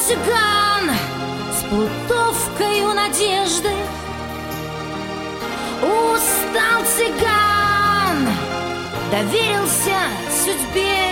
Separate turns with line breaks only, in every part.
цыган с плутовкою надежды. Устал цыган, доверился судьбе.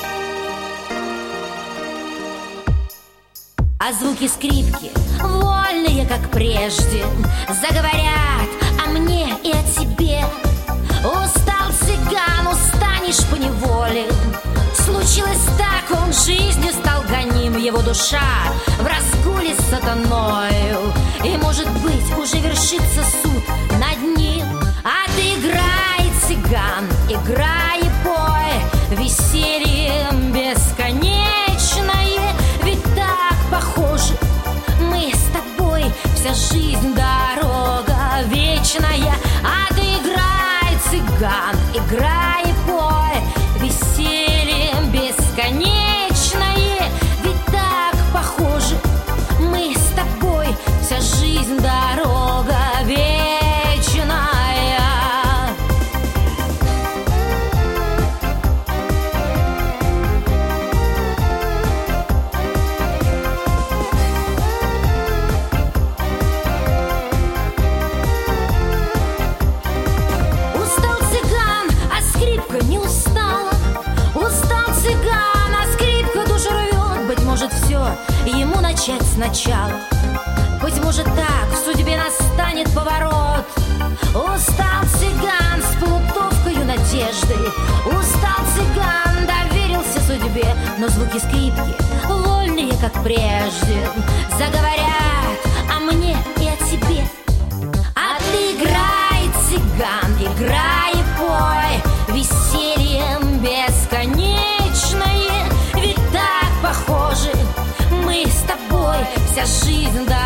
А звуки скрипки, вольные, как прежде, заговорят о мне и о тебе. Устал цыган, устанешь поневоле. Случилось так, он жизнью стал гоним. Его душа в разгуле с сатаною, и, может быть, уже вершится суд над ним. А ты играй, цыган, играй и пой весельем бесконечное. Ведь так похожи мы с тобой, вся жизнь дорога вечная. А ты играй, цыган, играй и пой весельем бесконечное. Ведь так похожи мы с тобой, вся жизнь дорога вечная. Устал цыган, а скрипка не устала. Устал цыган, а скрипка душу рвет. Быть может, все ему начать сначала. Быть может, так в судьбе настанет поворот. Устал цыган с плутовкою надежды. Устал цыган, доверился судьбе. Но звуки скрипки, вольные, как прежде, заговорят о мне и о тебе. А ты играй, цыган, играй и пой весельем бесконечное. Ведь так похожи мы с тобой, вся жизнь